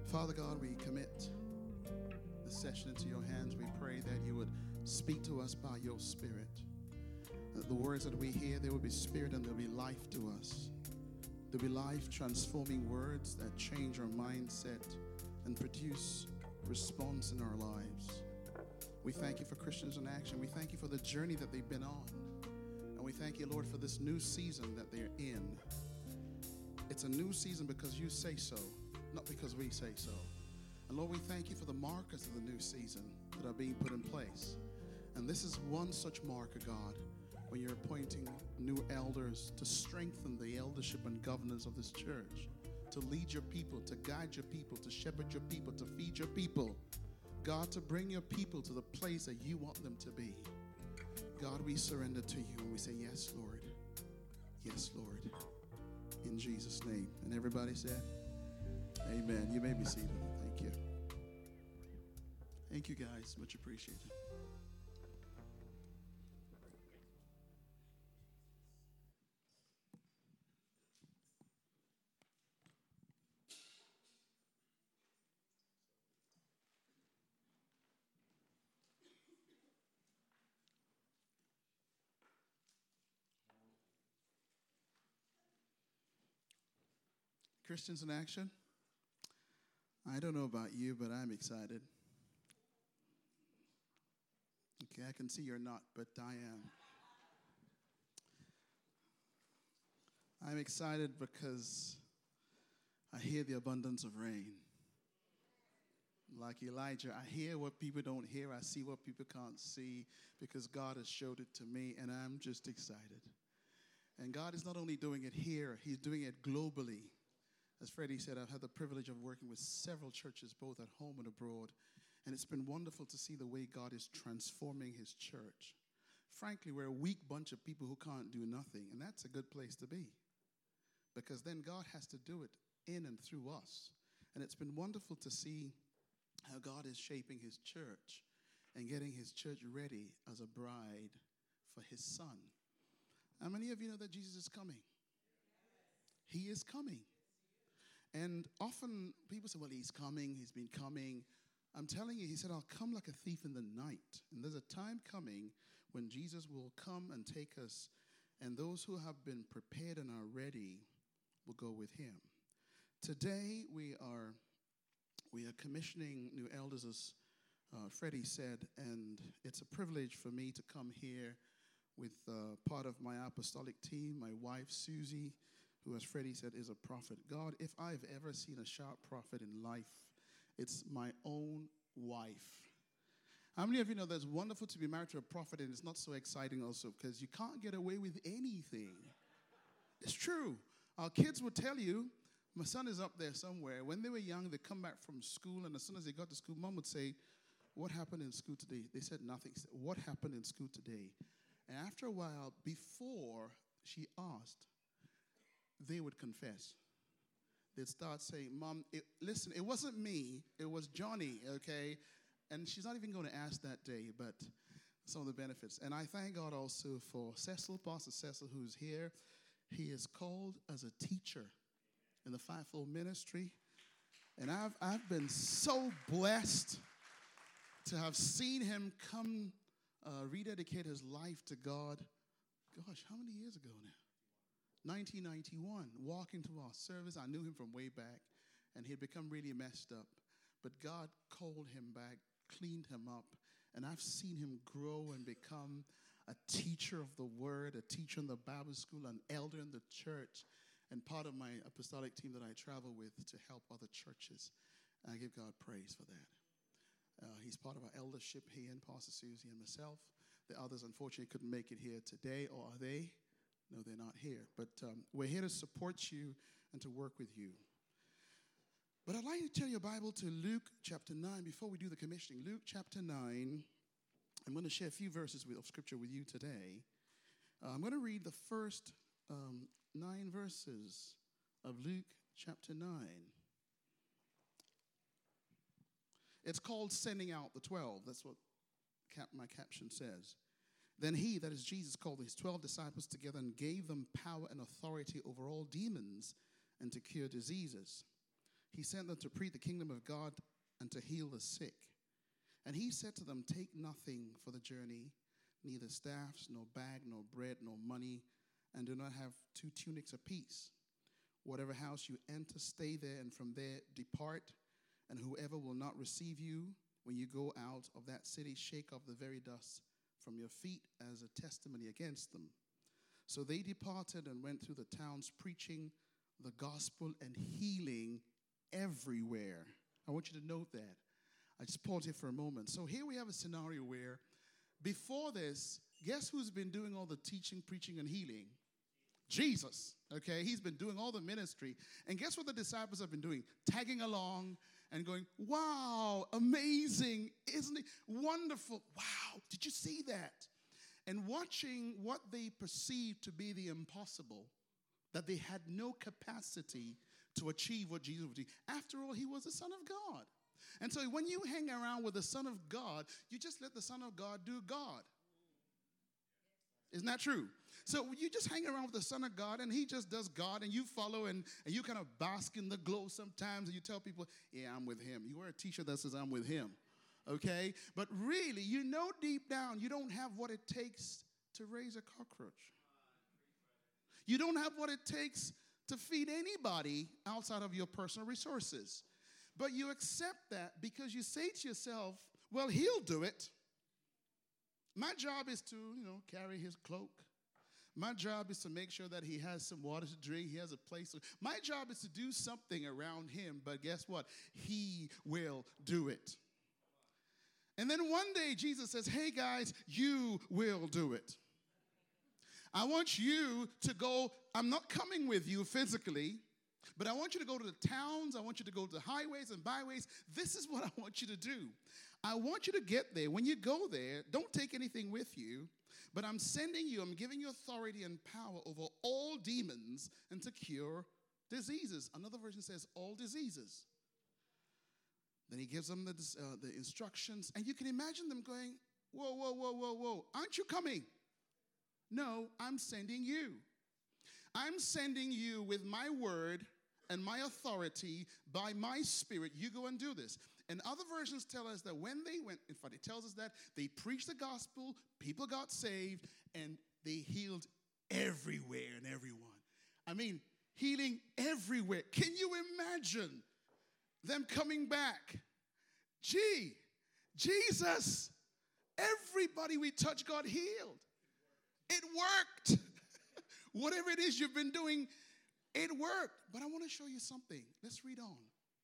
Father God, we commit this session into your hands. We pray that you would speak to us by your Spirit. That the words that we hear, there will be spirit and there will be life to us. There will be life-transforming words that change our mindset and produce response in our lives. We thank you for Christians in Action. We thank you for the journey that they've been on. And we thank you, Lord, for this new season that they're in. It's a new season because you say so, not because we say so. And Lord, we thank you for the markers of the new season that are being put in place. And this is one such marker, God, when you're appointing new elders to strengthen the eldership and governance of this church, to lead your people, to guide your people, to shepherd your people, to feed your people. God, to bring your people to the place that you want them to be. God, we surrender to you and we say, yes, Lord. Yes, Lord. In Jesus' name. And everybody said, amen. You may be seated. Thank you. Thank you, guys. Much appreciated. Christians in Action. I don't know about you, but I'm excited. Okay, I can see you're not, but I am. I'm excited because I hear the abundance of rain. Like Elijah, I hear what people don't hear. I see what people can't see because God has showed it to me, and I'm just excited. And God is not only doing it here, he's doing it globally. As Freddie said, I've had the privilege of working with several churches, both at home and abroad. And it's been wonderful to see the way God is transforming his church. Frankly, we're a weak bunch of people who can't do nothing. And that's a good place to be. Because then God has to do it in and through us. And it's been wonderful to see how God is shaping his church and getting his church ready as a bride for his son. How many of you know that Jesus is coming? He is coming. And often people say, well, he's coming, he's been coming. I'm telling you, he said, I'll come like a thief in the night. And there's a time coming when Jesus will come and take us, and those who have been prepared and are ready will go with him. Today, we are commissioning new elders, as Freddie said, and it's a privilege for me to come here with part of my apostolic team, my wife, Susie, who, as Freddie said, is a prophet. God, if I've ever seen a sharp prophet in life, it's my own wife. How many of you know that it's wonderful to be married to a prophet, and it's not so exciting also because you can't get away with anything? It's true. Our kids will tell you, my son is up there somewhere. When they were young, they come back from school, and as soon as they got to school, mom would say, what happened in school today? They said nothing. Said, what happened in school today? And after a while, before she asked, they would confess. They'd start saying, Mom, listen, it wasn't me. It was Johnny, okay? And she's not even going to ask that day, but some of the benefits. And I thank God also for Cecil, Pastor Cecil, who's here. He is called as a teacher in the fivefold ministry. And I've been so blessed to have seen him come rededicate his life to God. Gosh, how many years ago now? 1991, walking to our service. I knew him from way back, and he had become really messed up. But God called him back, cleaned him up, and I've seen him grow and become a teacher of the word, a teacher in the Bible school, an elder in the church, and part of my apostolic team that I travel with to help other churches. And I give God praise for that. He's part of our eldership, he and Pastor Susie and myself. The others, unfortunately, couldn't make it here today, or are they? No, they're not here. But we're here to support you and to work with you. But I'd like to turn your Bible to Luke chapter 9 before we do the commissioning. Luke chapter 9. I'm going to share a few verses of Scripture with you today. I'm going to read the first 9 verses of Luke chapter 9. It's called Sending Out the 12. That's what my caption says. Then he, that is Jesus, called his 12 disciples together and gave them power and authority over all demons and to cure diseases. he sent them to preach the kingdom of God and to heal the sick. And he said to them, take nothing for the journey, neither staffs, nor bag, nor bread, nor money, and do not have 2 tunics apiece. Whatever house you enter, stay there, and from there depart. And whoever will not receive you, when you go out of that city, shake off the very dust from your feet as a testimony against them. So they departed and went through the towns, preaching the gospel and healing everywhere. I want you to note that. I just pause here for a moment. So here we have a scenario where before this, guess who's been doing all the teaching, preaching, and healing? Jesus. Okay, he's been doing all the ministry. And guess what the disciples have been doing? Tagging along and going, wow, amazing, isn't it? Wonderful. Wow, did you see that? And watching what they perceived to be the impossible, that they had no capacity to achieve what Jesus would do. After all, he was the Son of God. And so when you hang around with the Son of God, you just let the Son of God do God. Isn't that true? So you just hang around with the Son of God, and he just does God, and you follow, and you kind of bask in the glow sometimes, and you tell people, yeah, I'm with him. You wear a t-shirt that says, I'm with him. Okay? But really, you know deep down, you don't have what it takes to raise a cockroach. You don't have what it takes to feed anybody outside of your personal resources. But you accept that because you say to yourself, well, he'll do it. My job is to, carry his cloak. My job is to make sure that he has some water to drink. He has a place. My job is to do something around him. But guess what? He will do it. And then one day Jesus says, hey, guys, you will do it. I want you to go. I'm not coming with you physically, but I want you to go to the towns. I want you to go to the highways and byways. This is what I want you to do. I want you to get there. When you go there, don't take anything with you, but I'm sending you, I'm giving you authority and power over all demons and to cure diseases. Another version says all diseases. Then he gives them the instructions, and you can imagine them going, whoa, whoa, whoa, whoa, whoa. Aren't you coming? No, I'm sending you. I'm sending you with my word and my authority by my spirit. You go and do this. And other versions tell us that when they went, in fact, it tells us that they preached the gospel, people got saved, and they healed everywhere and everyone. I mean, healing everywhere. Can you imagine them coming back? Gee, Jesus, everybody we touched got healed. It worked. Whatever it is you've been doing, it worked. But I want to show you something. Let's read on.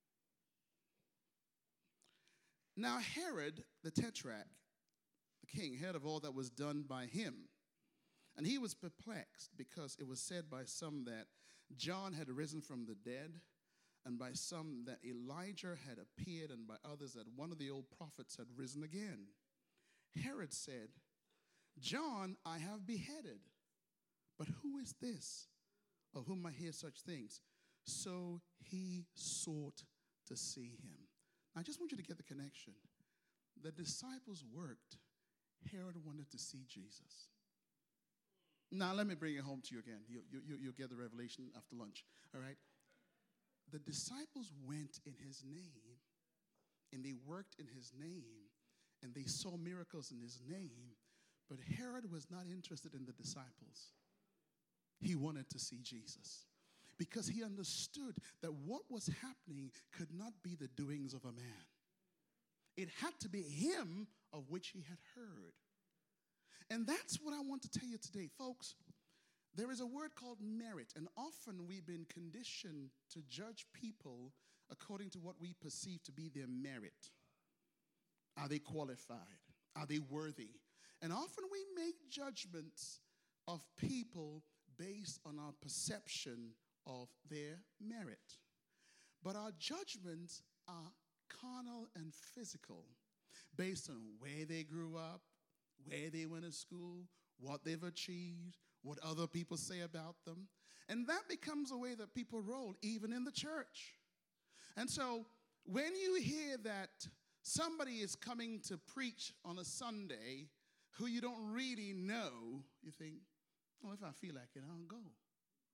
Now Herod, the Tetrarch, the king, heard of all that was done by him. And he was perplexed because it was said by some that John had risen from the dead, and by some that Elijah had appeared, and by others that one of the old prophets had risen again. Herod said, John I have beheaded, but who is this of whom I hear such things? So he sought to see him. I just want you to get the connection. The disciples worked. Herod wanted to see Jesus. Now, let me bring it home to you again. You'll get the revelation after lunch, all right? The disciples went in his name, and they worked in his name, and they saw miracles in his name, but Herod was not interested in the disciples. He wanted to see Jesus because he understood that what was happening could not be the doings of a man. It had to be him of which he had heard. And that's what I want to tell you today, folks. There is a word called merit, and often we've been conditioned to judge people according to what we perceive to be their merit. Are they qualified? Are they worthy? And often we make judgments of people based on our perception of their merit. But our judgments are carnal and physical, based on where they grew up, where they went to school, what they've achieved, what other people say about them. And that becomes a way that people roll, even in the church. And so when you hear that somebody is coming to preach on a Sunday who you don't really know, you think, well, if I feel like it, I'll go.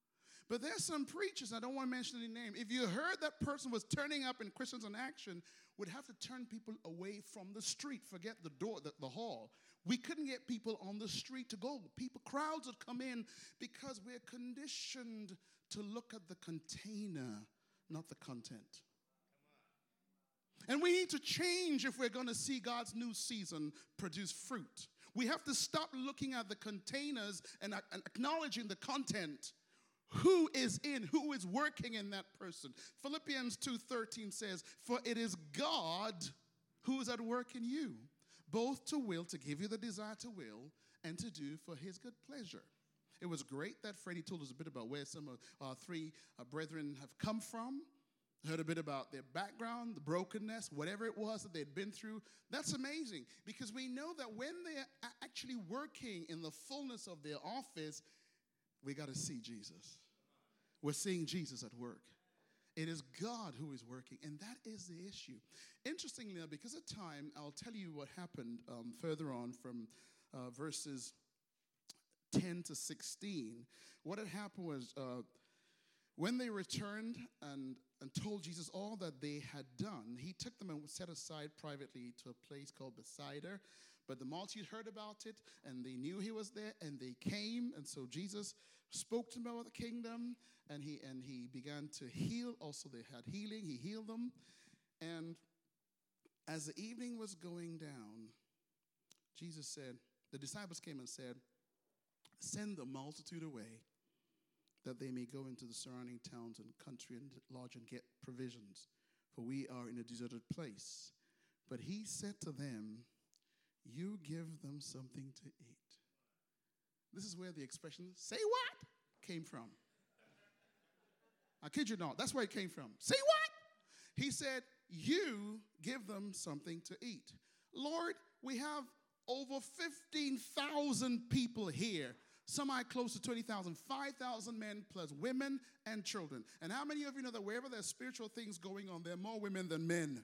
But there's some preachers, I don't want to mention any name. If you heard that person was turning up in Christians in Action, would have to turn people away from the street. Forget the door, the hall. We couldn't get people on the street to go. Crowds would come in because we're conditioned to look at the container, not the content. And we need to change if we're going to see God's new season produce fruit. We have to stop looking at the containers and acknowledging the content. Who is working in that person? Philippians 2:13 says, "For it is God who is at work in you, both to will, to give you the desire to will, and to do for his good pleasure." It was great that Freddie told us a bit about where some of our three brethren have come from. Heard a bit about their background, the brokenness, whatever it was that they'd been through. That's amazing, because we know that when they're actually working in the fullness of their office, we got to see Jesus. We're seeing Jesus at work. It is God who is working, and that is the issue. Interestingly, because of time, I'll tell you what happened further on from verses 10 to 16. What had happened was when they returned and told Jesus all that they had done, he took them and was set aside privately to a place called Bethsaida. But the multitude heard about it, and they knew he was there, and they came. And so Jesus spoke to them about the kingdom, and he began to heal. Also, they had healing. He healed them. And as the evening was going down, Jesus said, the disciples came and said, "Send the multitude away, that they may go into the surrounding towns and country and lodge and get provisions, for we are in a deserted place." But he said to them, "You give them something to eat." This is where the expression, "Say what?" came from. I kid you not, that's where it came from. Say what? He said, "You give them something to eat." Lord, we have over 15,000 people here. Some are close to 20,000, 5,000 men plus women and children. And how many of you know that wherever there's spiritual things going on, there are more women than men?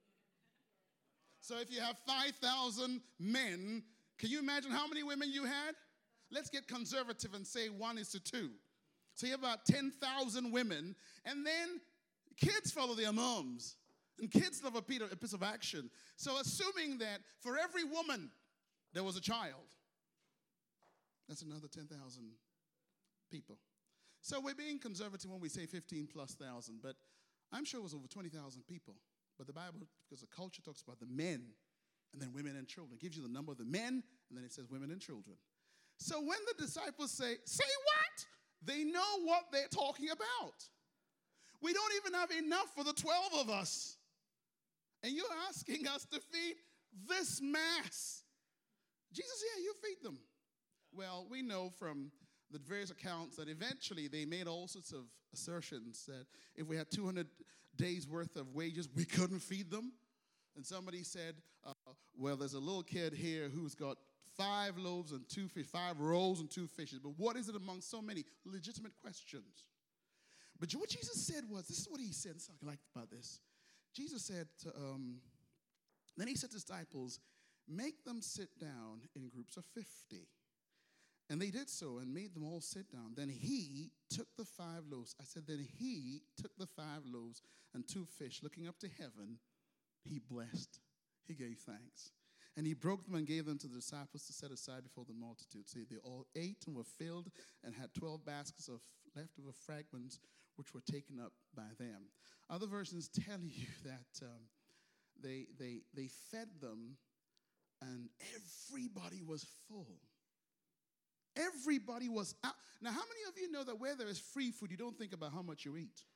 So if you have 5,000 men, can you imagine how many women you had? Let's get conservative and say 1:2. So you have about 10,000 women, and then kids follow their moms, and kids love a piece of action. So assuming that for every woman there was a child, that's another 10,000 people. So we're being conservative when we say 15,000+, but I'm sure it was over 20,000 people. But the Bible, because the culture talks about the men, and then women and children. It gives you the number of the men, and then it says women and children. So when the disciples say what? They know what they're talking about. We don't even have enough for the 12 of us. And you're asking us to feed this mass. Jesus, yeah, you feed them. Well, we know from the various accounts that eventually they made all sorts of assertions that if we had 200 days worth of wages, we couldn't feed them. And somebody said, well, there's a little kid here who's got 5 loaves and 2 fish, 5 rolls and 2 fishes. But what is it among so many? Legitimate questions. But what Jesus said was, this is what he said. This is what I like about this. Jesus said, then he said to his disciples, make them sit down in groups of 50. And they did so and made them all sit down. Then he took the 5 loaves. I said, then he took the 5 loaves and 2 fish. Looking up to heaven, he blessed. He gave thanks. And he broke them and gave them to the disciples to set aside before the multitude. So they all ate and were filled and had 12 baskets of leftover fragments, which were taken up by them. Other versions tell you that they fed them and everybody was full. Everybody was out. Now, how many of you know that where there is free food, you don't think about how much you eat?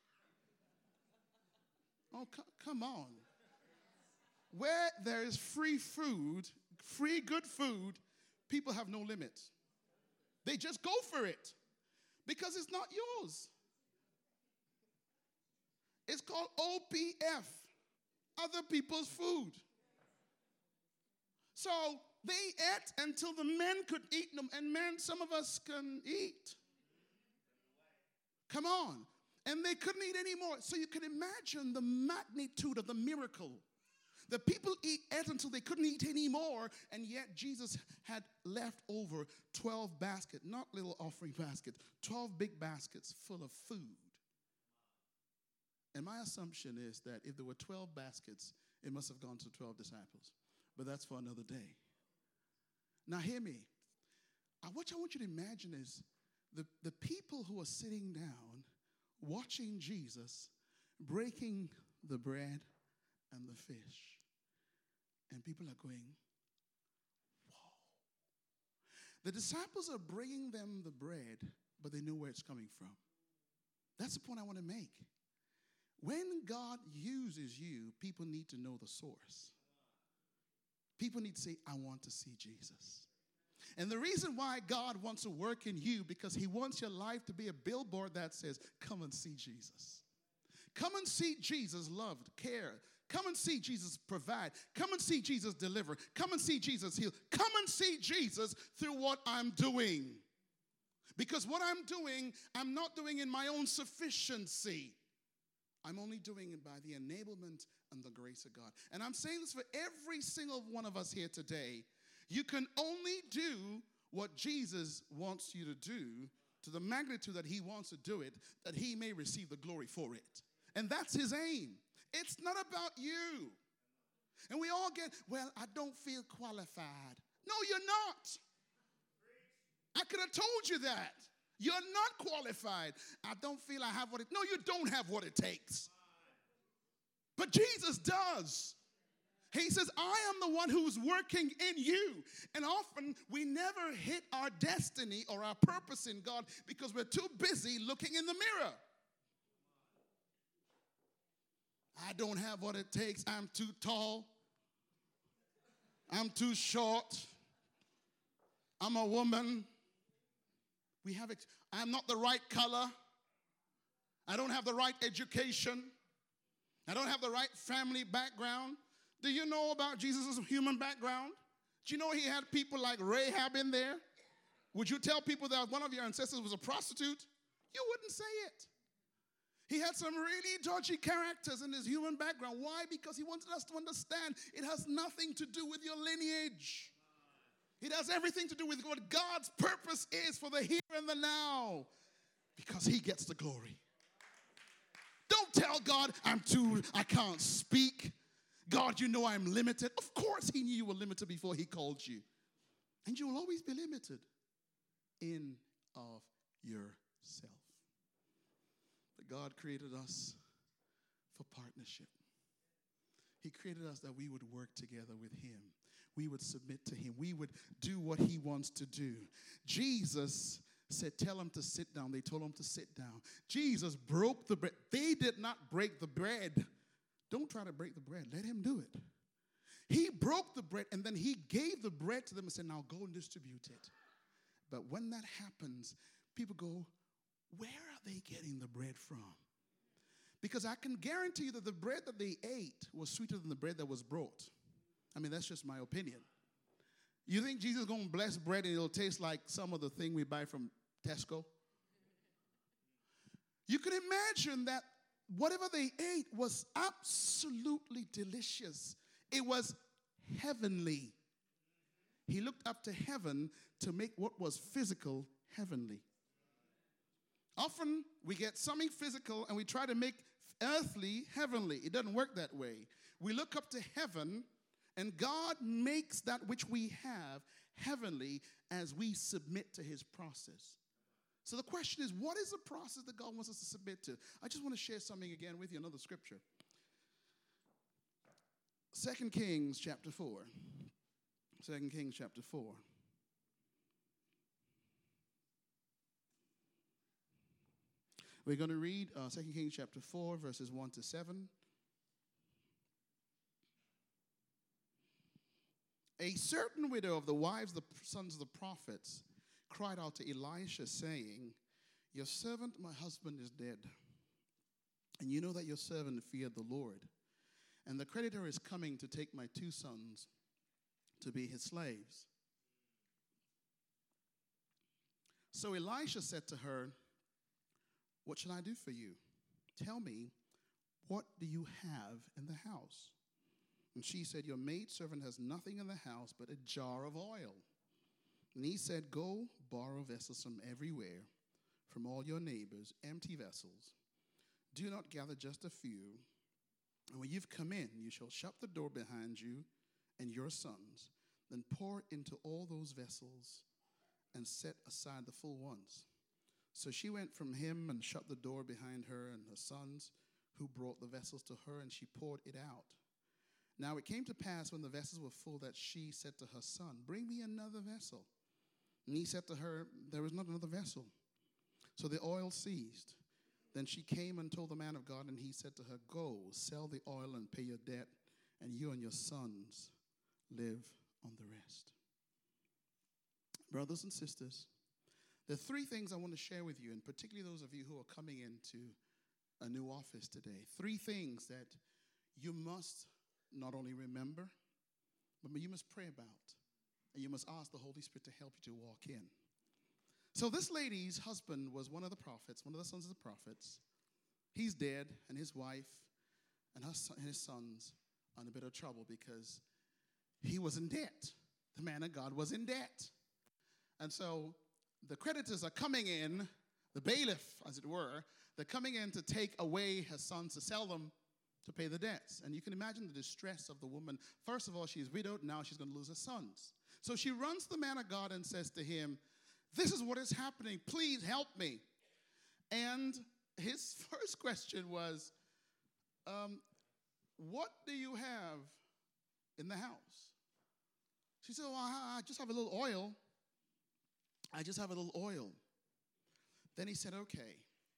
Oh, come on. Where there is free food, free good food, people have no limits. They just go for it because it's not yours. It's called OPF, other people's food. So they ate until the men could eat them, and men, some of us can eat. Come on. And they couldn't eat anymore. So you can imagine the magnitude of the miracle. The people ate until they couldn't eat anymore, and yet Jesus had left over 12 baskets, not little offering baskets, 12 big baskets full of food. And my assumption is that if there were 12 baskets, it must have gone to 12 disciples. But that's for another day. Now hear me. What I want you to imagine is the people who are sitting down, watching Jesus breaking the bread and the fish. And people are going, whoa. The disciples are bringing them the bread, but they know where it's coming from. That's the point I want to make. When God uses you, people need to know the source. People need to say, I want to see Jesus. And the reason why God wants to work in you, because he wants your life to be a billboard that says, come and see Jesus. Come and see Jesus loved, care. Come and see Jesus provide. Come and see Jesus deliver. Come and see Jesus heal. Come and see Jesus through what I'm doing. Because what I'm doing, I'm not doing in my own sufficiency. I'm only doing it by the enablement and the grace of God. And I'm saying this for every single one of us here today. You can only do what Jesus wants you to do to the magnitude that he wants to do it, that he may receive the glory for it. And that's his aim. It's not about you. And we all get, well, I don't feel qualified. No, you're not. I could have told you that. You're not qualified. I don't feel I have what it takes. No, you don't have what it takes. But Jesus does. He says, I am the one who's working in you. And often we never hit our destiny or our purpose in God because we're too busy looking in the mirror. I don't have what it takes. I'm too tall. I'm too short. I'm a woman. I'm not the right color. I don't have the right education. I don't have the right family background. Do you know about Jesus' human background? Do you know he had people like Rahab in there? Would you tell people that one of your ancestors was a prostitute? You wouldn't say it. He had some really dodgy characters in his human background. Why? Because he wanted us to understand it has nothing to do with your lineage. It has everything to do with what God's purpose is for the here and the now. Because he gets the glory. Don't tell God, I can't speak. God, you know I'm limited. Of course he knew you were limited before he called you. And you will always be limited in of yourself. But God created us for partnership. He created us that we would work together with him. We would submit to him. We would do what he wants to do. Jesus said, tell him to sit down. They told him to sit down. Jesus broke the bread. They did not break the bread. Don't try to break the bread. Let him do it. He broke the bread, and then he gave the bread to them and said, now go and distribute it. But when that happens, people go, where are they getting the bread from? Because I can guarantee you that the bread that they ate was sweeter than the bread that was brought. I mean, that's just my opinion. You think Jesus is going to bless bread and it'll taste like some of the thing we buy from Tesco? You can imagine that whatever they ate was absolutely delicious. It was heavenly. He looked up to heaven to make what was physical heavenly. Often we get something physical and we try to make earthly heavenly. It doesn't work that way. We look up to heaven and God makes that which we have heavenly as we submit to his process. So the question is, what is the process that God wants us to submit to? I just want to share something again with you, another scripture. 2 Kings chapter 4. 2 Kings chapter 4. We're going to read 2 Kings chapter 4, verses 1 to 7. A certain widow of the wives of the sons of the prophets cried out to Elisha, saying, your servant, my husband, is dead. And you know that your servant feared the Lord. And the creditor is coming to take my 2 sons to be his slaves. So Elisha said to her, what shall I do for you? Tell me, what do you have in the house? And she said, your maidservant has nothing in the house but a jar of oil. And he said, go borrow vessels from everywhere, from all your neighbors, empty vessels. Do not gather just a few. And when you've come in, you shall shut the door behind you and your sons. Then pour into all those vessels and set aside the full ones. So she went from him and shut the door behind her and her sons, who brought the vessels to her, and she poured it out. Now it came to pass when the vessels were full that she said to her son, bring me another vessel. And he said to her, there is not another vessel. So the oil ceased. Then she came and told the man of God, and he said to her, go, sell the oil and pay your debt, and you and your sons live on the rest. Brothers and sisters, there are three things I want to share with you, and particularly those of you who are coming into a new office today. Three things that you must not only remember, but you must pray about, and you must ask the Holy Spirit to help you to walk in. So this lady's husband was one of the prophets, one of the sons of the prophets. He's dead, and his wife and his sons are in a bit of trouble because he was in debt. The man of God was in debt. And so the creditors are coming in, the bailiff, as it were, they're coming in to take away her sons, to sell them, to pay the debts. And you can imagine the distress of the woman. First of all, she's widowed. Now she's going to lose her sons. So she runs to the man of God and says to him, this is what is happening. Please help me. And his first question was, what do you have in the house? She said, well, I just have a little oil. I just have a little oil. Then he said, okay,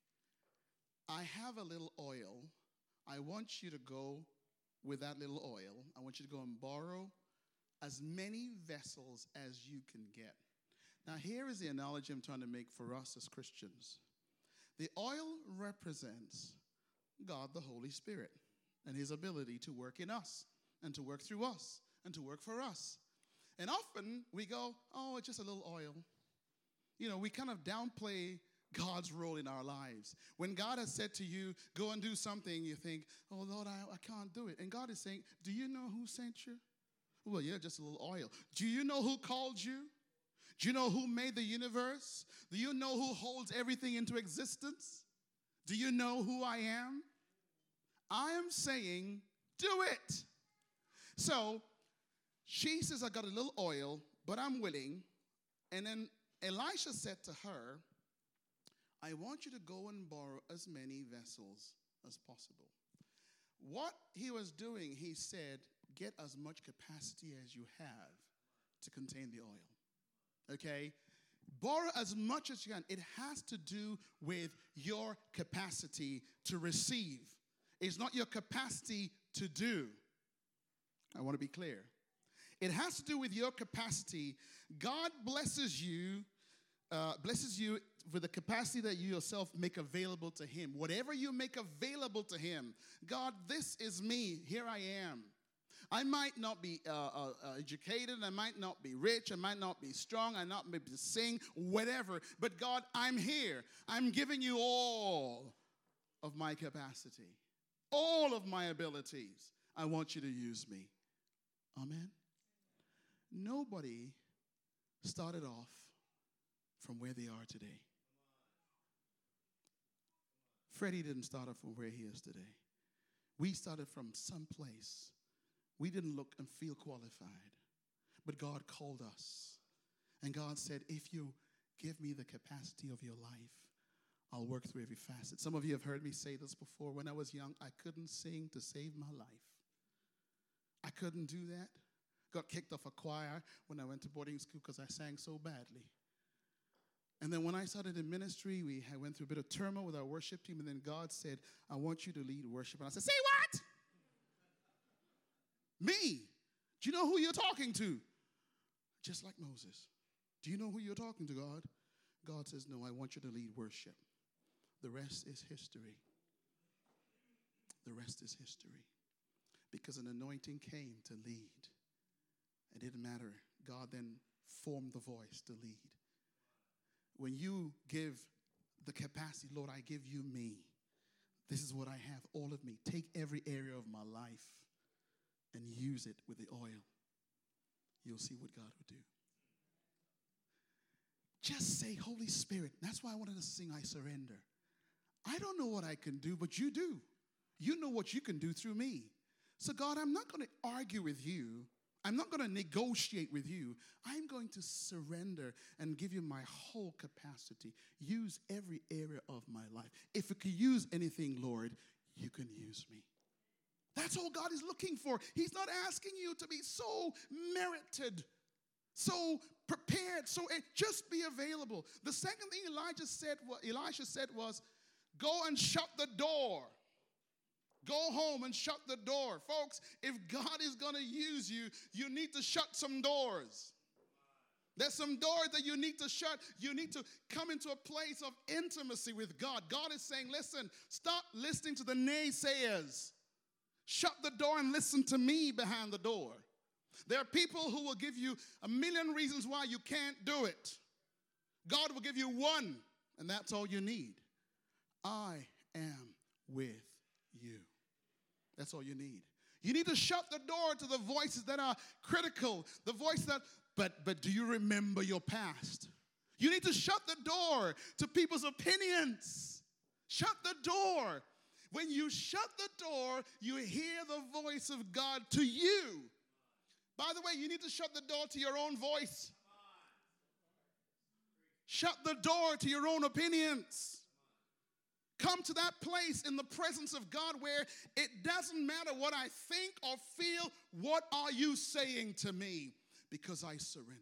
I have a little oil. I want you to go with that little oil. I want you to go and borrow as many vessels as you can get. Now, here is the analogy I'm trying to make for us as Christians. The oil represents God, the Holy Spirit, and his ability to work in us and to work through us and to work for us. And often we go, oh, it's just a little oil. You know, we kind of downplay God's role in our lives. When God has said to you, go and do something, you think, oh, Lord, I can't do it. And God is saying, do you know who sent you? Well, yeah, just a little oil. Do you know who called you? Do you know who made the universe? Do you know who holds everything into existence? Do you know who I am? I am saying, do it. So she says, I got a little oil, but I'm willing. And then Elisha said to her, I want you to go and borrow as many vessels as possible. What he was doing, he said, get as much capacity as you have to contain the oil. Okay? Borrow as much as you can. It has to do with your capacity to receive. It's not your capacity to do. I want to be clear. It has to do with your capacity. God blesses you with the capacity that you yourself make available to him. Whatever you make available to him. God, this is me. Here I am. I might not be educated. I might not be rich. I might not be strong. I might not be able to sing, whatever. But God, I'm here. I'm giving you all of my capacity, all of my abilities. I want you to use me. Amen. Nobody started off from where they are today. Freddie didn't start off from where he is today. We started from someplace. We didn't look and feel qualified. But God called us. And God said, if you give me the capacity of your life, I'll work through every facet. Some of you have heard me say this before. When I was young, I couldn't sing to save my life. I couldn't do that. Got kicked off a choir when I went to boarding school because I sang so badly. And then when I started in ministry, I went through a bit of turmoil with our worship team. And then God said, I want you to lead worship. And I said, say what? Me? Do you know who you're talking to? Just like Moses. Do you know who you're talking to, God? God says, no, I want you to lead worship. The rest is history. The rest is history. Because an anointing came to lead. It didn't matter. God then formed the voice to lead. When you give the capacity, Lord, I give you me. This is what I have, all of me. Take every area of my life and use it with the oil, you'll see what God will do. Just say, Holy Spirit. That's why I wanted to sing, I surrender. I don't know what I can do, but you do. You know what you can do through me. So God, I'm not going to argue with you. I'm not going to negotiate with you. I'm going to surrender and give you my whole capacity. Use every area of my life. If you can use anything, Lord, you can use me. That's all God is looking for. He's not asking you to be so merited, so prepared, so just be available. The second thing Elisha said was, go and shut the door. Go home and shut the door. Folks, if God is going to use you, you need to shut some doors. There's some doors that you need to shut. You need to come into a place of intimacy with God. God is saying, listen, stop listening to the naysayers. Shut the door and listen to me behind the door. There are people who will give you a million reasons why you can't do it. God will give you one, and that's all you need. I am with you. That's all you need. You need to shut the door to the voices that are critical, the voice that, but do you remember your past? You need to shut the door to people's opinions. Shut the door. When you shut the door, you hear the voice of God to you. By the way, you need to shut the door to your own voice. Shut the door to your own opinions. Come to that place in the presence of God where it doesn't matter what I think or feel. What are you saying to me? Because I surrender.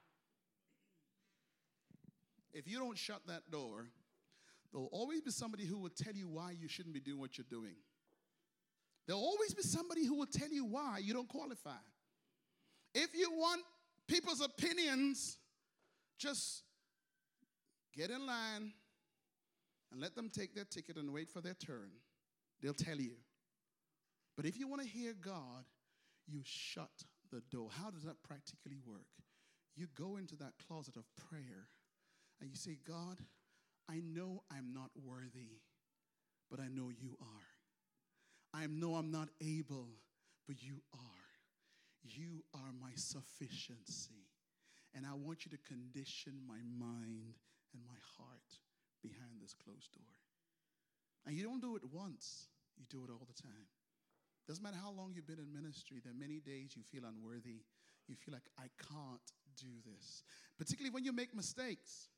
If you don't shut that door, there'll always be somebody who will tell you why you shouldn't be doing what you're doing. There'll always be somebody who will tell you why you don't qualify. If you want people's opinions, just get in line and let them take their ticket and wait for their turn. They'll tell you. But if you want to hear God, you shut the door. How does that practically work? You go into that closet of prayer and you say, God, I know I'm not worthy, but I know you are. I know I'm not able, but you are. You are my sufficiency. And I want you to condition my mind and my heart behind this closed door. And you don't do it once. You do it all the time. Doesn't matter how long you've been in ministry. There are many days you feel unworthy. You feel like, I can't do this. Particularly when you make mistakes.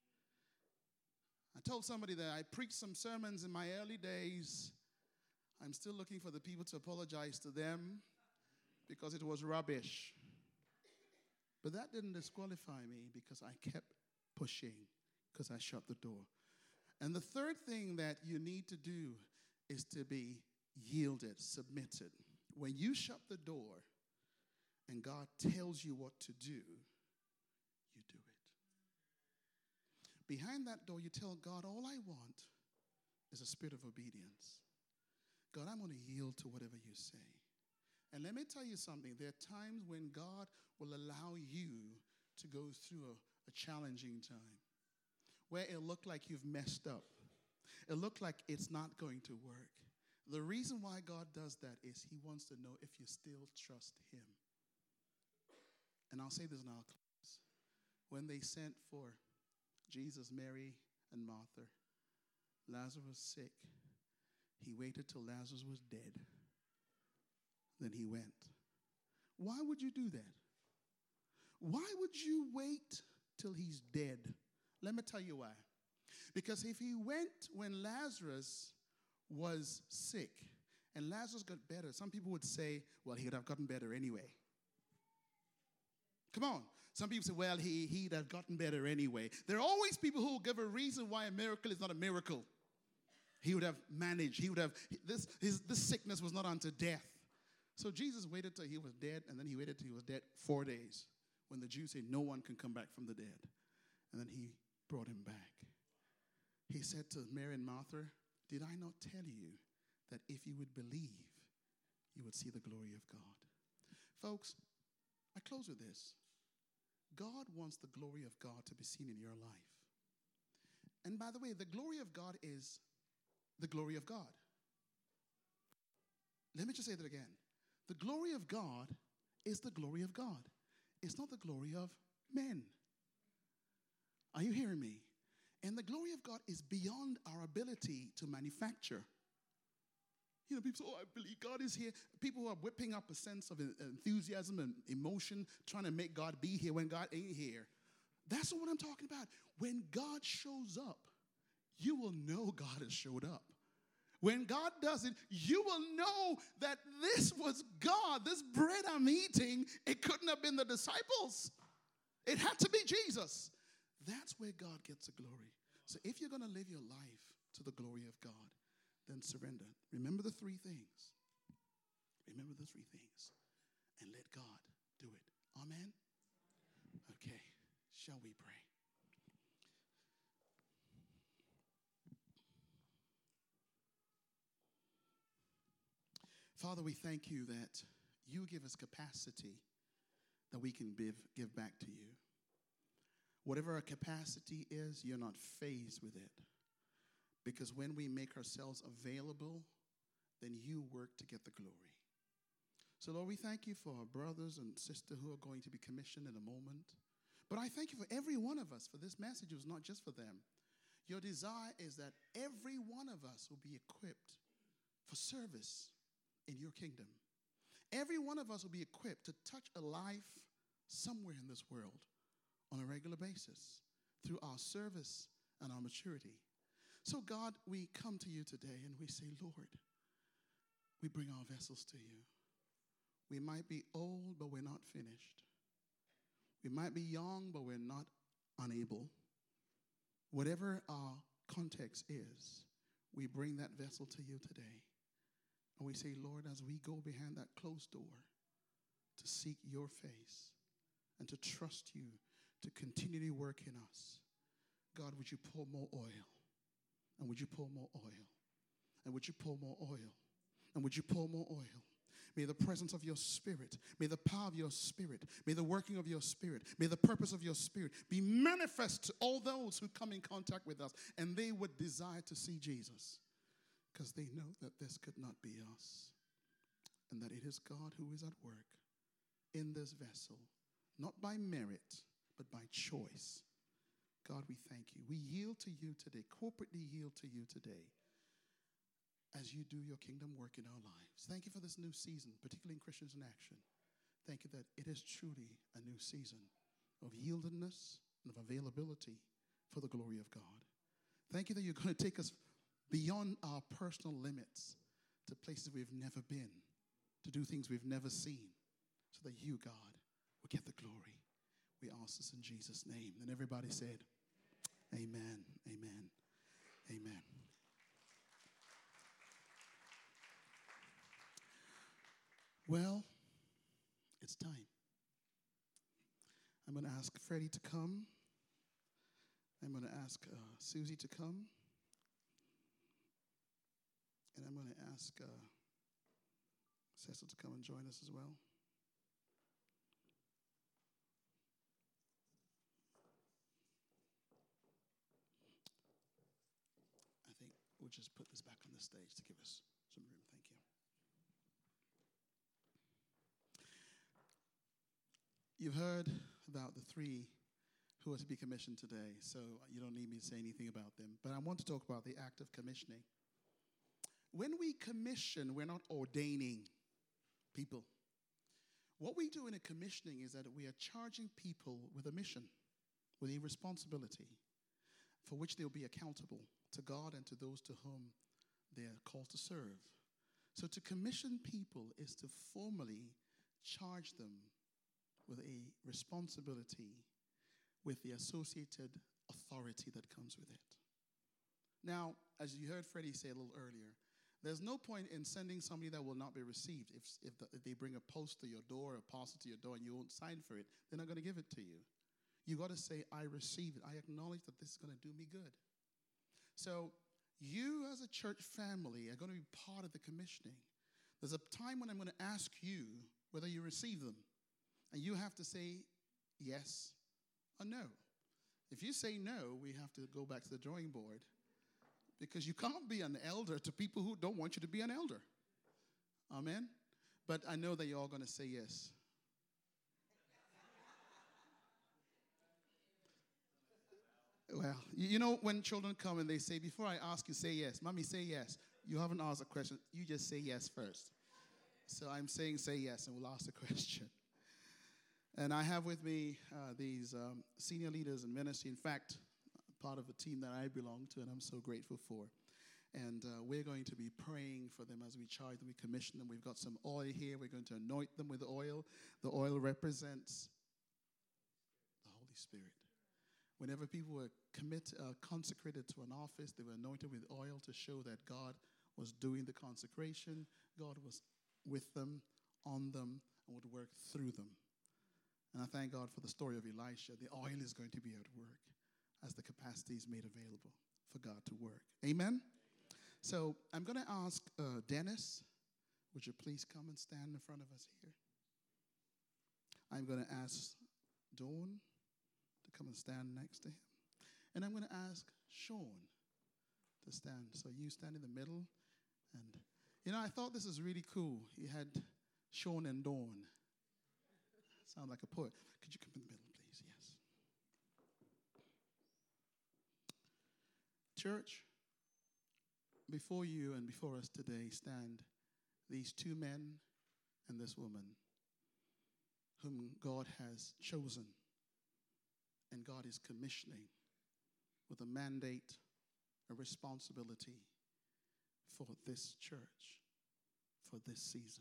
I told somebody that I preached some sermons in my early days. I'm still looking for the people to apologize to them because it was rubbish. But that didn't disqualify me because I kept pushing because I shut the door. And the third thing that you need to do is to be yielded, submitted. When you shut the door and God tells you what to do, you do it. Behind that door, you tell God, all I want is a spirit of obedience. God, I'm going to yield to whatever you say. And let me tell you something. There are times when God will allow you to go through a challenging time where it'll look like you've messed up. It'll look like it's not going to work. The reason why God does that is he wants to know if you still trust him. And I'll say this and I'll close. When they sent for Jesus, Mary, and Martha, Lazarus was sick. He waited till Lazarus was dead. Then he went. Why would you do that? Why would you wait till he's dead? Let me tell you why. Because if he went when Lazarus was sick and Lazarus got better, some people would say, well, he would have gotten better anyway. Come on. Some people say, well, he'd have gotten better anyway. There are always people who will give a reason why a miracle is not a miracle. He would have managed. He would have, this sickness was not unto death. So Jesus waited till he was dead, and then he waited till he was dead 4 days when the Jews said no one can come back from the dead. And then he brought him back. He said to Mary and Martha, did I not tell you that if you would believe, you would see the glory of God? Folks, I close with this. God wants the glory of God to be seen in your life. And by the way, the glory of God is the glory of God. Let me just say that again. The glory of God is the glory of God. It's not the glory of men. Are you hearing me? And the glory of God is beyond our ability to manufacture. You know, people say, oh, I believe God is here. People who are whipping up a sense of enthusiasm and emotion, trying to make God be here when God ain't here. That's what I'm talking about. When God shows up, you will know God has showed up. When God does it, you will know that this was God. This bread I'm eating, it couldn't have been the disciples. It had to be Jesus. That's where God gets the glory. So if you're going to live your life to the glory of God, then surrender. Remember the three things. Remember the three things. And let God do it. Amen? Okay. Shall we pray? Father, we thank you that you give us capacity that we can give back to you. Whatever our capacity is, you're not fazed with it. Because when we make ourselves available, then you work to get the glory. So, Lord, we thank you for our brothers and sisters who are going to be commissioned in a moment. But I thank you for every one of us, for this message was not just for them. Your desire is that every one of us will be equipped for service in your kingdom. Every one of us will be equipped to touch a life somewhere in this world on a regular basis through our service and our maturity. So, God, we come to you today and we say, Lord, we bring our vessels to you. We might be old, but we're not finished. We might be young, but we're not unable. Whatever our context is, we bring that vessel to you today. And we say, Lord, as we go behind that closed door to seek your face and to trust you to continually work in us, God, would you pour more oil? And would you pour more oil? And would you pour more oil? And would you pour more oil? May the presence of your Spirit, may the power of your Spirit, may the working of your Spirit, may the purpose of your Spirit be manifest to all those who come in contact with us, and they would desire to see Jesus because they know that this could not be us and that it is God who is at work in this vessel, not by merit, but by choice. God, we thank you. We yield to you today, corporately yield to you today as you do your kingdom work in our lives. Thank you for this new season, particularly in Christians in Action. Thank you that it is truly a new season of yieldedness and of availability for the glory of God. Thank you that you're going to take us beyond our personal limits to places we've never been, to do things we've never seen, so that you, God, will get the glory. We ask this in Jesus' name. And everybody said, amen, amen, amen. Well, it's time. I'm going to ask Freddie to come. I'm going to ask Susie to come. And I'm going to ask Cecil to come and join us as well. I think we'll just put this back on the stage to give us some room. Thank you. You've heard about the three who are to be commissioned today, so you don't need me to say anything about them. But I want to talk about the act of commissioning. When we commission, we're not ordaining people. What we do in a commissioning is that we are charging people with a mission, with a responsibility for which they'll be accountable to God and to those to whom they are called to serve. So to commission people is to formally charge them with a responsibility with the associated authority that comes with it. Now, as you heard Freddie say a little earlier, there's no point in sending somebody that will not be received. If they bring a post to your door, a parcel to your door, and you won't sign for it, they're not going to give it to you. You got to say, I receive it. I acknowledge that this is going to do me good. So you as a church family are going to be part of the commissioning. There's a time when I'm going to ask you whether you receive them. And you have to say yes or no. If you say no, we have to go back to the drawing board because you can't be an elder to people who don't want you to be an elder. Amen? But I know that you're all going to say yes. Well, you know when children come and they say, before I ask you, say yes. Mommy, say yes. You haven't asked a question. You just say yes first. So I'm saying say yes, and we'll ask the question. And I have with me these senior leaders in ministry. In fact, part of a team that I belong to, and I'm so grateful for. And we're going to be praying for them as we charge them, we commission them. We've got some oil here. We're going to anoint them with oil. The oil represents the Holy Spirit. Whenever people were consecrated to an office, they were anointed with oil to show that God was doing the consecration. God was with them, on them, and would work through them. And I thank God for the story of Elisha. The oil is going to be at work as the capacity is made available for God to work. Amen? So I'm going to ask Dennis, would you please come and stand in front of us here? I'm going to ask Dawn to come and stand next to him. And I'm going to ask Sean to stand. So you stand in the middle. And, you know, I thought this was really cool. You had Sean and Dawn. Sound like a poet. Could you come in the middle, please? Yes. Church, before you and before us today stand these two men and this woman whom God has chosen and God is commissioning with a mandate, a responsibility for this church, for this season.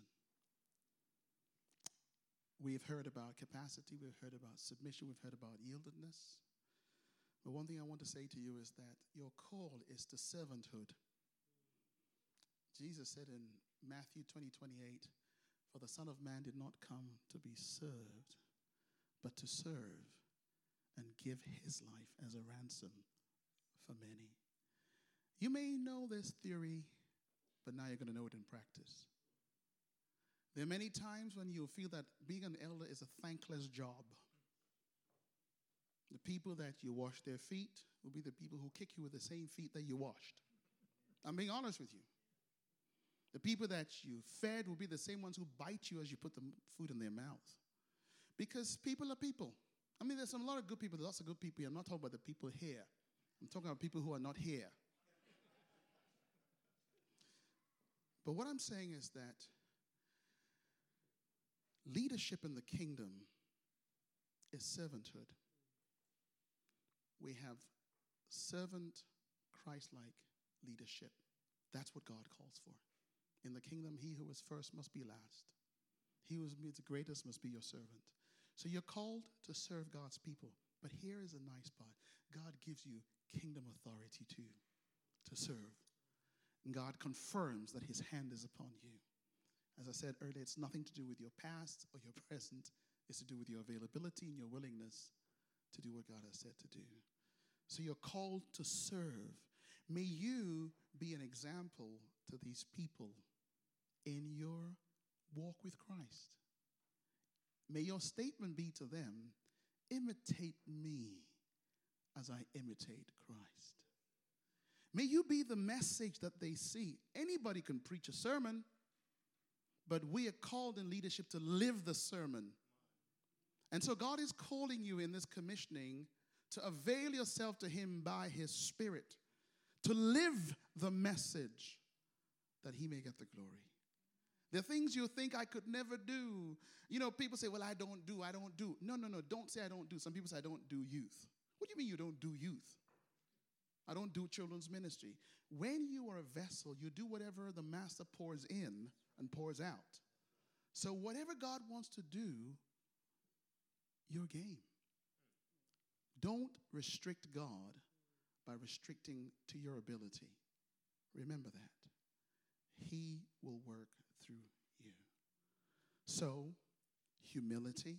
We've heard about capacity, we've heard about submission, we've heard about yieldedness. But one thing I want to say to you is that your call is to servanthood. Jesus said in Matthew 20:28, for the Son of Man did not come to be served, but to serve and give his life as a ransom for many. You may know this theory, but now you're going to know it in practice. There are many times when you'll feel that being an elder is a thankless job. The people that you wash their feet will be the people who kick you with the same feet that you washed. I'm being honest with you. The people that you fed will be the same ones who bite you as you put the food in their mouth. Because people are people. I mean, there's a lot of good people. There's lots of good people. I'm not talking about the people here. I'm talking about people who are not here. But what I'm saying is that leadership in the kingdom is servanthood. We have servant, Christ-like leadership. That's what God calls for. In the kingdom, he who is first must be last. He who is the greatest must be your servant. So you're called to serve God's people. But here is a nice part. God gives you kingdom authority too, to serve. And God confirms that his hand is upon you. As I said earlier, it's nothing to do with your past or your present. It's to do with your availability and your willingness to do what God has said to do. So you're called to serve. May you be an example to these people in your walk with Christ. May your statement be to them, imitate me as I imitate Christ. May you be the message that they see. Anybody can preach a sermon, but we are called in leadership to live the sermon. And so God is calling you in this commissioning to avail yourself to him by his Spirit, to live the message that he may get the glory. There are things you think I could never do. You know, people say, well, I don't do. No, don't say I don't do. Some people say I don't do youth. What do you mean you don't do youth? I don't do children's ministry. When you are a vessel, you do whatever the master pours in and pours out. So whatever God wants to do, you're game. Don't restrict God by restricting to your ability. Remember that. He will work through you. So, humility,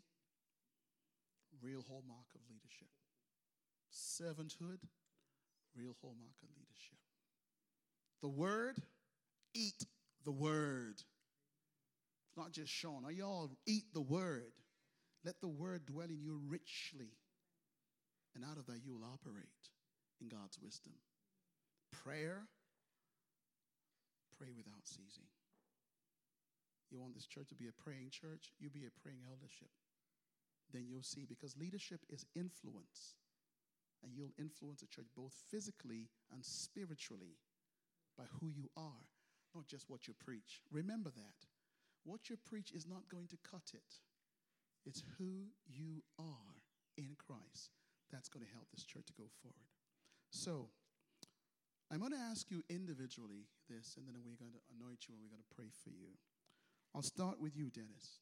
real hallmark of leadership. Servanthood, real hallmark of leadership. The word, eat the word. It's not just shown. Now, y'all eat the word. Let the word dwell in you richly. And out of that, you will operate in God's wisdom. Prayer, pray without ceasing. You want want this church to be a praying church, you be a praying eldership. Then you'll see, because leadership is influence. And you'll influence the church both physically and spiritually by who you are, not just what you preach. Remember that. What you preach is not going to cut it. It's who you are in Christ. That's going to help this church to go forward. So, I'm going to ask you individually this, and then we're going to anoint you and we're going to pray for you. I'll start with you, Dennis.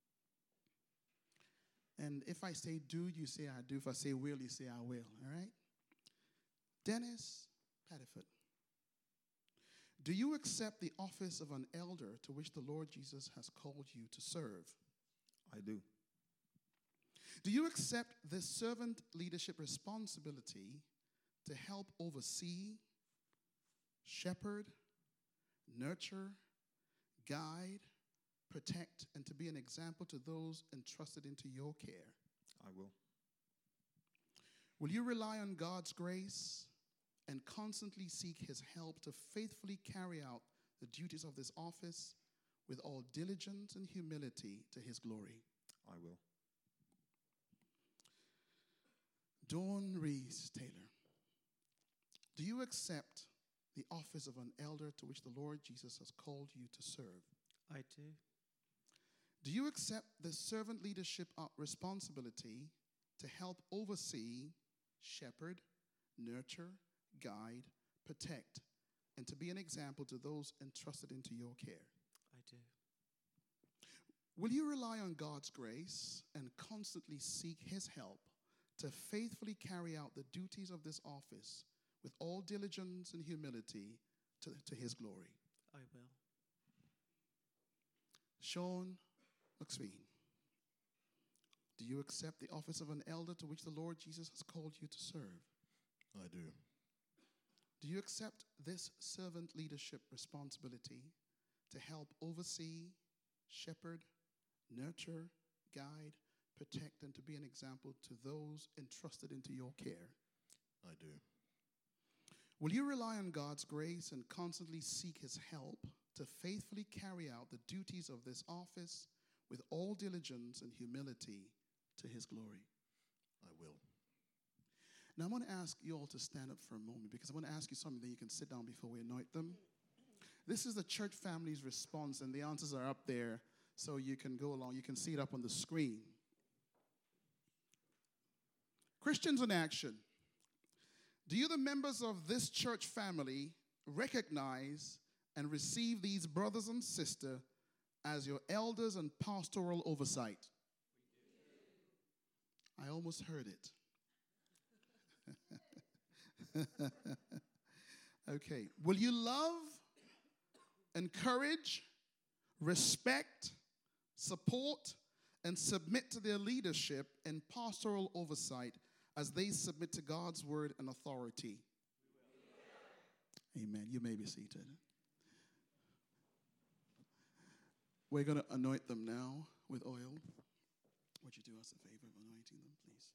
And if I say do, you say I do. If I say will, you say I will. All right? Dennis Pettiford, do you accept the office of an elder to which the Lord Jesus has called you to serve? I do. Do you accept this servant leadership responsibility to help oversee, shepherd, nurture, guide, protect, and to be an example to those entrusted into your care? I will. Will you rely on God's grace and constantly seek his help to faithfully carry out the duties of this office with all diligence and humility to his glory? I will. Dawn Reese Taylor, do you accept the office of an elder to which the Lord Jesus has called you to serve? I do. Do you accept the servant leadership responsibility to help oversee, shepherd, nurture, guide, protect, and to be an example to those entrusted into your care? I do. Will you rely on God's grace and constantly seek his help to faithfully carry out the duties of this office with all diligence and humility to his glory? I will. Sean McSween, do you accept the office of an elder to which the Lord Jesus has called you to serve? I do. Do you accept this servant leadership responsibility to help oversee, shepherd, nurture, guide, protect, and to be an example to those entrusted into your care? I do. Will you rely on God's grace and constantly seek his help to faithfully carry out the duties of this office with all diligence and humility to his glory? I will. Now, I want to ask you all to stand up for a moment because I want to ask you something that you can sit down before we anoint them. This is the church family's response, and the answers are up there so you can go along. You can see it up on the screen. Christians in action. Do you, the members of this church family, recognize and receive these brothers and sisters as your elders and pastoral oversight? I almost heard it. Okay. Will you love, encourage, respect, support, and submit to their leadership and pastoral oversight as they submit to God's word and authority? Amen. You may be seated. We're going to anoint them now with oil. Would you do us a favor of anointing them, please?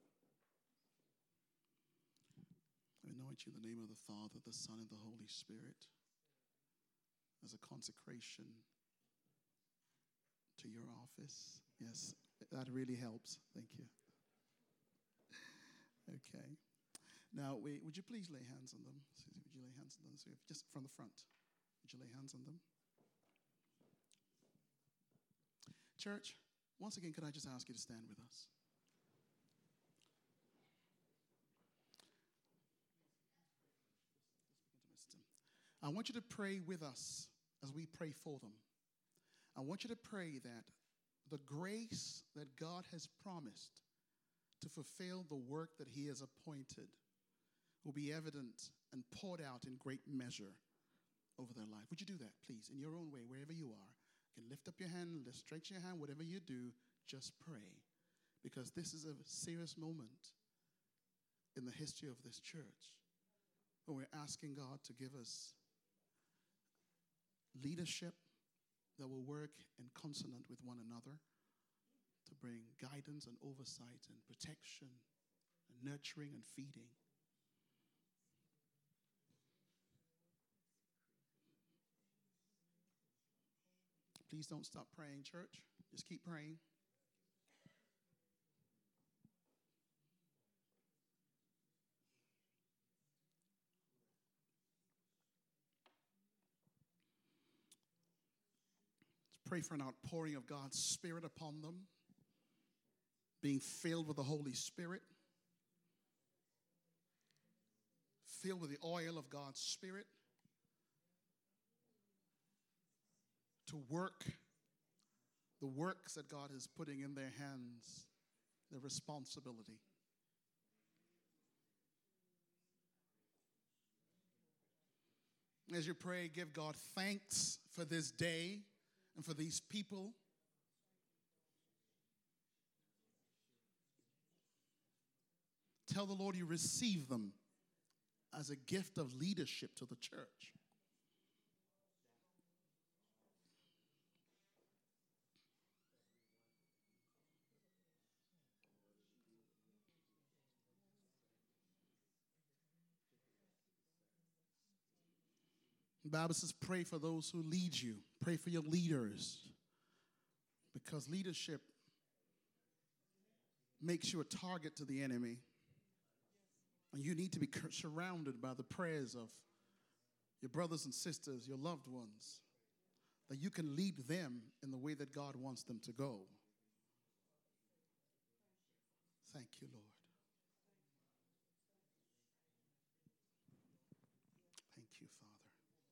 I anoint you in the name of the Father, the Son, and the Holy Spirit as a consecration to your office. Yes, that really helps. Thank you. Okay. Now, would you please lay hands on them? Would you lay hands on them? So just from the front. Would you lay hands on them? Church, once again, could I just ask you to stand with us? I want you to pray with us as we pray for them. I want you to pray that the grace that God has promised to fulfill the work that he has appointed will be evident and poured out in great measure over their life. Would you do that, please, in your own way, wherever you are? You can lift up your hand, stretch your hand, whatever you do, just pray. Because this is a serious moment in the history of this church where we're asking God to give us leadership that will work in consonant with one another, to bring guidance and oversight and protection and nurturing and feeding. Please don't stop praying, church. Just keep praying. Let's pray for an outpouring of God's Spirit upon them, being filled with the Holy Spirit, filled with the oil of God's Spirit, to work the works that God is putting in their hands, their responsibility. As you pray, give God thanks for this day and for these people. Tell the Lord you receive them as a gift of leadership to the church. The Bible says, pray for those who lead you. Pray for your leaders. Because leadership makes you a target to the enemy. And you need to be surrounded by the prayers of your brothers and sisters, your loved ones, that you can lead them in the way that God wants them to go. Thank you, Lord. Thank you, Father.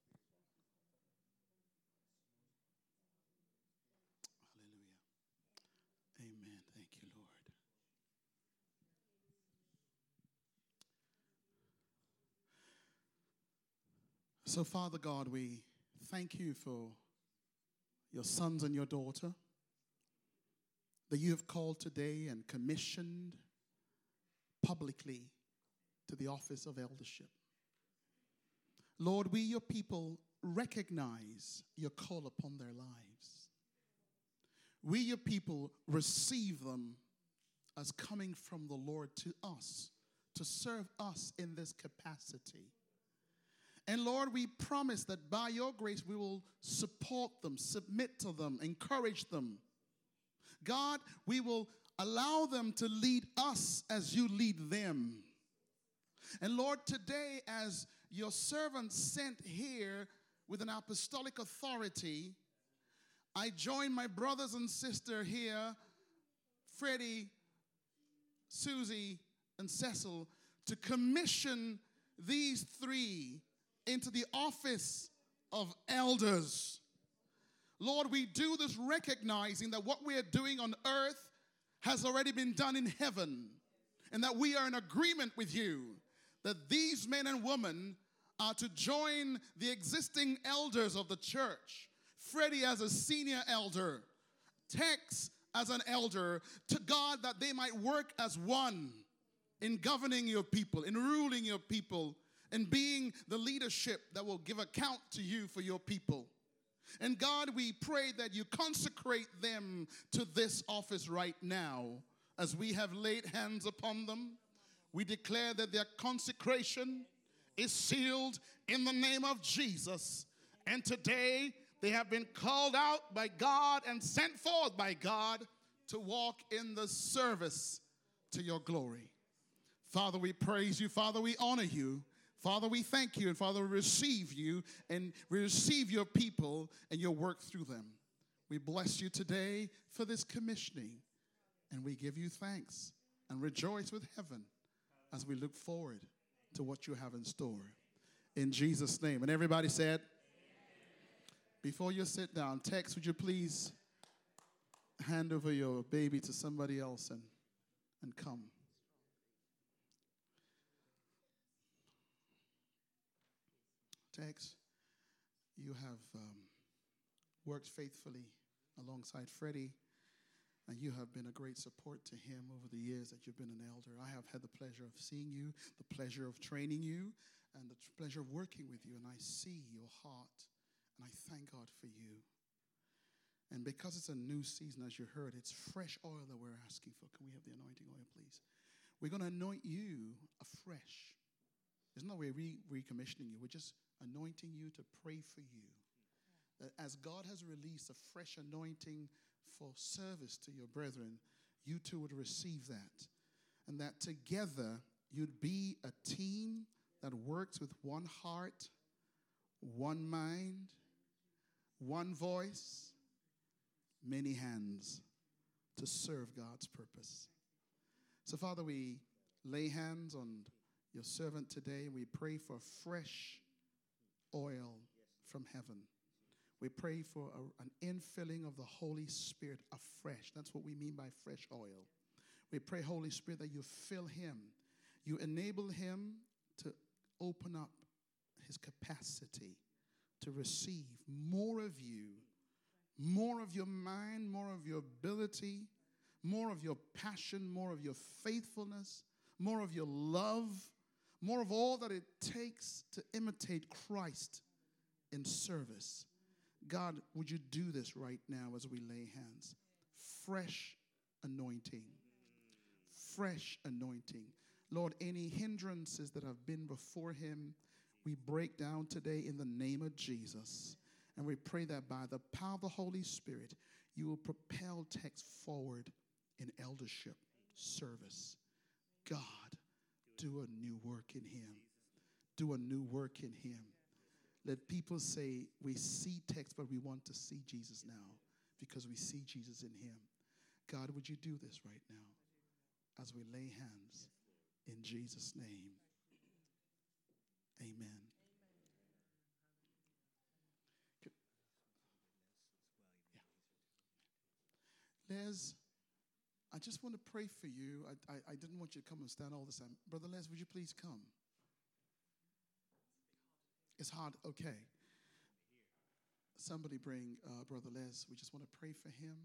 Hallelujah. Amen. Thank you, Lord. So, Father God, we thank you for your sons and your daughter that you have called today and commissioned publicly to the office of eldership. Lord, we, your people, recognize your call upon their lives. We, your people, receive them as coming from the Lord to us, to serve us in this capacity. And Lord, we promise that by your grace we will support them, submit to them, encourage them. God, we will allow them to lead us as you lead them. And Lord, today as your servant sent here with an apostolic authority, I join my brothers and sisters here, Freddie, Susie, and Cecil, to commission these three into the office of elders. Lord, we do this recognizing that what we are doing on earth has already been done in heaven, and that we are in agreement with you that these men and women are to join the existing elders of the church. Freddie as a senior elder, Tex as an elder, to God, that they might work as one in governing your people, in ruling your people, and being the leadership that will give account to you for your people. And God, we pray that you consecrate them to this office right now. As we have laid hands upon them, we declare that their consecration is sealed in the name of Jesus. And today they have been called out by God and sent forth by God to walk in the service to your glory. Father, we praise you. Father, we honor you. Father, we thank you, and Father, we receive you, and we receive your people and your work through them. We bless you today for this commissioning, and we give you thanks and rejoice with heaven as we look forward to what you have in store. In Jesus' name. And everybody said, before you sit down, Tex, would you please hand over your baby to somebody else and come. Tex, you have worked faithfully alongside Freddie, and you have been a great support to him over the years that you've been an elder. I have had the pleasure of seeing you, the pleasure of training you, and the pleasure of working with you, and I see your heart, and I thank God for you. And because it's a new season, as you heard, it's fresh oil that we're asking for. Can we have the anointing oil, please? We're going to anoint you afresh. There's no way recommissioning you. We're just anointing you to pray for you, that as God has released a fresh anointing for service to your brethren, you too would receive that. And that together you'd be a team that works with one heart, one mind, one voice, many hands to serve God's purpose. So, Father, we lay hands on your servant today. We pray for fresh oil from heaven. We pray for an infilling of the Holy Spirit afresh. That's what we mean by fresh oil. We pray, Holy Spirit, that you fill him. You enable him to open up his capacity to receive more of you, more of your mind, more of your ability, more of your passion, more of your faithfulness, more of your love, more of all that it takes to imitate Christ in service. God, would you do this right now as we lay hands? Fresh anointing. Fresh anointing. Lord, any hindrances that have been before him, we break down today in the name of Jesus. And we pray that by the power of the Holy Spirit, you will propel text forward in eldership, service. God, do a new work in him. Do a new work in him. Let people say, we see text, but we want to see Jesus now because we see Jesus in him. God, would you do this right now as we lay hands in Jesus' name? Amen. Les, I just want to pray for you. I didn't want you to come and stand all the time. Brother Les, would you please come? It's hard. Okay. Somebody bring Brother Les. We just want to pray for him.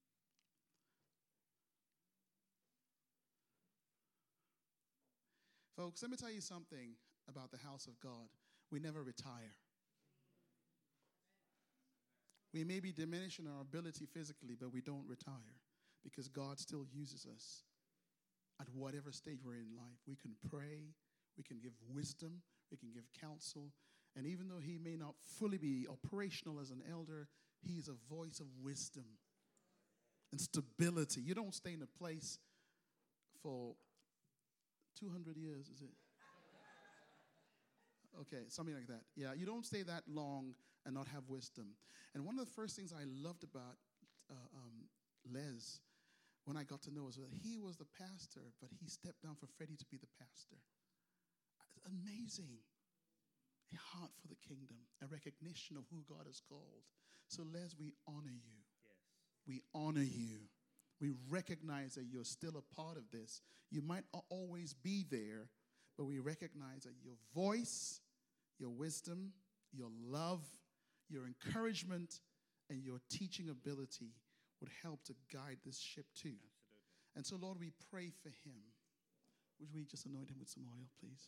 Folks, let me tell you something about the house of God. We never retire. We may be diminishing our ability physically, but we don't retire because God still uses us at whatever stage we're in life. We can pray, we can give wisdom, we can give counsel, and even though he may not fully be operational as an elder, he is a voice of wisdom and stability. You don't stay in a place for 200 years, is it? Okay, something like that. Yeah, you don't stay that long and not have wisdom. And one of the first things I loved about Les, when I got to know, was that he was the pastor, but he stepped down for Freddie to be the pastor. Amazing. A heart for the kingdom, a recognition of who God has called. So Les, we honor you. Yes. We honor you. We recognize that you're still a part of this. You might not always be there, but we recognize that your voice, your wisdom, your love, your encouragement, and your teaching ability would help to guide this ship too. Absolutely. And so, Lord, we pray for him. Would we just anoint him with some oil, please?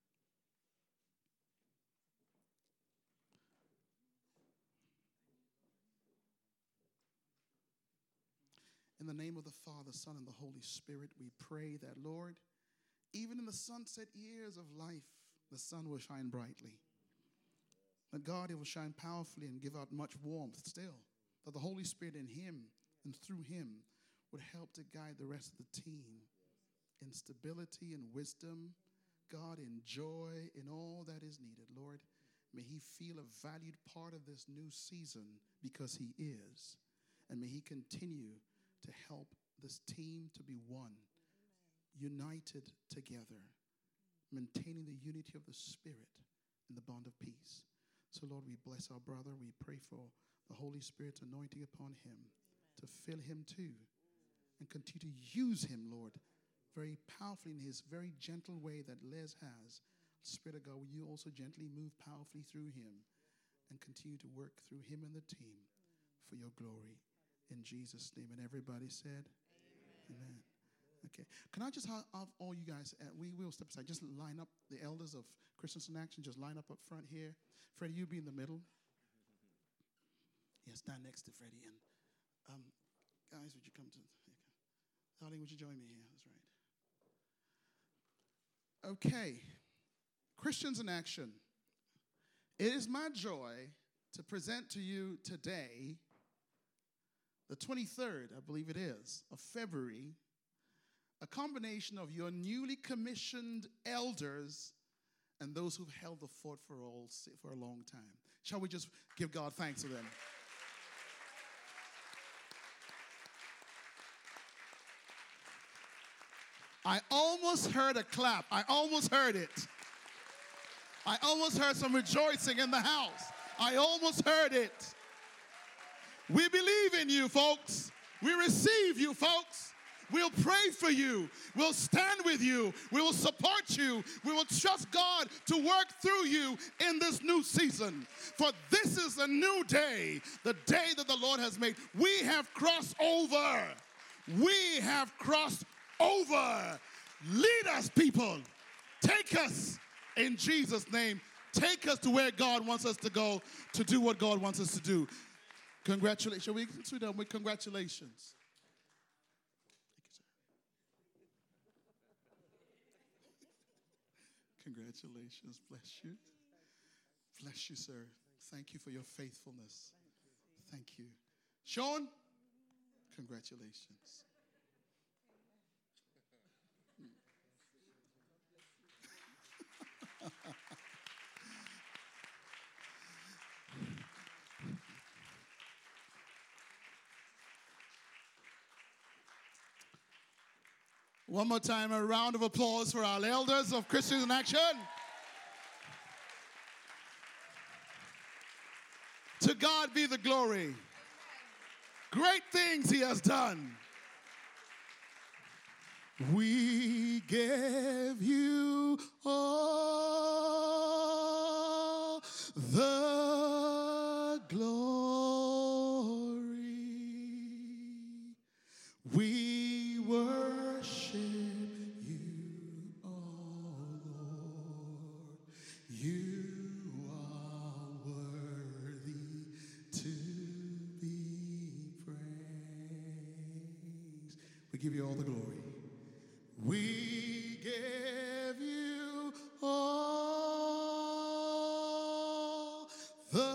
In the name of the Father, Son, and the Holy Spirit, we pray that, Lord, even in the sunset years of life, the sun will shine brightly. That God, it will shine powerfully and give out much warmth still. That the Holy Spirit in him and through him would help to guide the rest of the team in stability and wisdom, God, in joy, in all that is needed. Lord, may he feel a valued part of this new season because he is. And may he continue to help this team to be one, united together, maintaining the unity of the Spirit in the bond of peace. So, Lord, we bless our brother. We pray for the Holy Spirit's anointing upon him to fill him too and continue to use him, Lord, very powerfully in his very gentle way that Les has. Spirit of God, will you also gently move powerfully through him and continue to work through him and the team for your glory. In Jesus' name. And everybody said, Amen. Okay. Can I just have all you guys, we will step aside, just line up the elders of Christians in Action, just line up front here. Freddie, you be in the middle. Yeah, stand next to Freddie. And guys, would you come to, Holly, would you join me here? That's right. Okay. Christians in Action. It is my joy to present to you today, the 23rd, I believe it is, of February, a combination of your newly commissioned elders and those who've held the fort for a long time. Shall we just give God thanks to them? I almost heard a clap. I almost heard it. I almost heard some rejoicing in the house. I almost heard it. We believe in you, folks. We receive you, folks. We'll pray for you. We'll stand with you. We will support you. We will trust God to work through you in this new season. For this is a new day, the day that the Lord has made. We have crossed over. We have crossed over. Lead us, people. Take us in Jesus' name. Take us to where God wants us to go to do what God wants us to do. Congratulations. Shall we sit down with congratulations? Congratulations. Bless you. Bless you, sir. Thank you for your faithfulness. Thank you. Sean, congratulations. One more time, a round of applause for our elders of Christians in Action. To God be the glory. Great things he has done. We give you all the glory. We worship you, oh Lord. You are worthy to be praised. We give you all the glory. We give you all the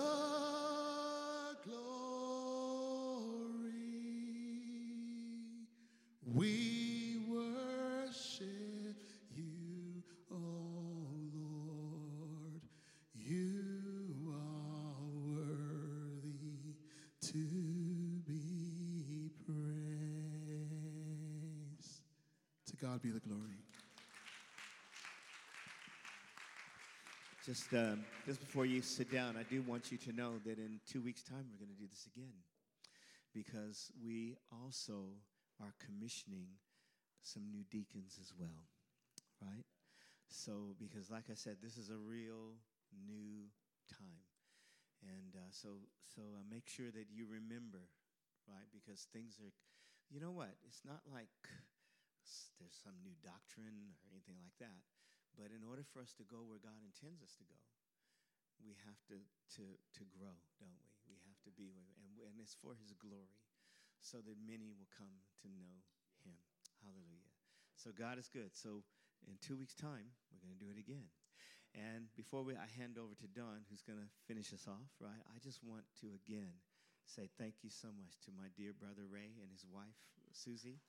glory. We worship you, oh Lord. You are worthy to be praised. To God be the glory. Just before you sit down, I do want you to know that in 2 weeks' time, we're going to do this again, because we also are commissioning some new deacons as well, right? So, because like I said, this is a real new time. And so make sure that you remember, right? Because things are, you know what? It's not like there's some new doctrine or anything like that. But in order for us to go where God intends us to go, we have to grow, don't we? We have to be, and it's for his glory, so that many will come to know him. Hallelujah. So God is good. So in 2 weeks' time, we're going to do it again. And before I hand over to Don, who's going to finish us off, right, I just want to again say thank you so much to my dear brother Ray and his wife, Susie.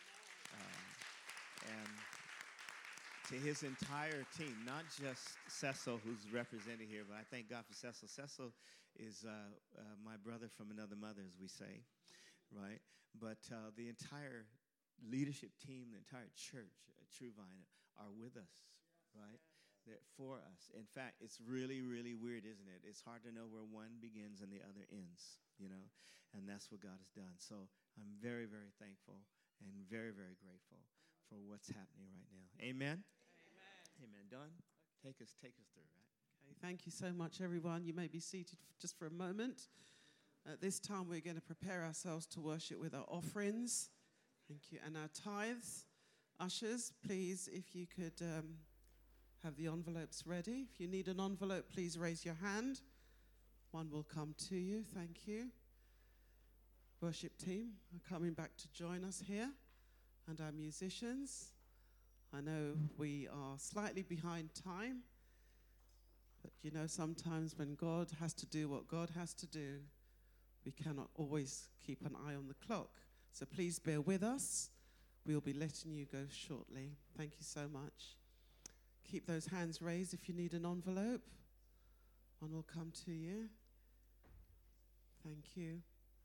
And to his entire team, not just Cecil, who's represented here, but I thank God for Cecil. Cecil is my brother from another mother, as we say, right? But the entire leadership team, the entire church at True Vine are with us, right? They're for us. In fact, it's really, really weird, isn't it? It's hard to know where one begins and the other ends, you know? And that's what God has done. So I'm very, very thankful and very, very grateful for what's happening right now. Amen? Amen. Don, take us through, right? Okay, thank you so much, everyone. You may be seated just for a moment. At this time, we're going to prepare ourselves to worship with our offerings. Thank you. And our tithes. Ushers, please, if you could have the envelopes ready. If you need an envelope, please raise your hand. One will come to you. Thank you. Worship team are coming back to join us here. And our musicians. I know we are slightly behind time, But you know, sometimes when God has to do what God has to do, we cannot always keep an eye on the clock. So please bear with us. We'll be letting you go shortly. Thank you so much. Keep those hands raised if you need an envelope. One will come to you. Thank you.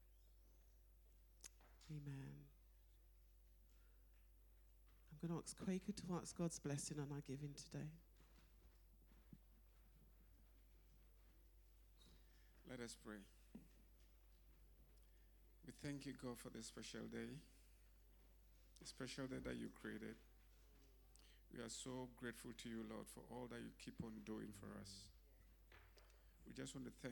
Amen. I'm going to ask Quaker to ask God's blessing on our giving today. Let us pray. We thank you, God, for this special day, a special day that you created. We are so grateful to you, Lord, for all that you keep on doing for us. We just want to thank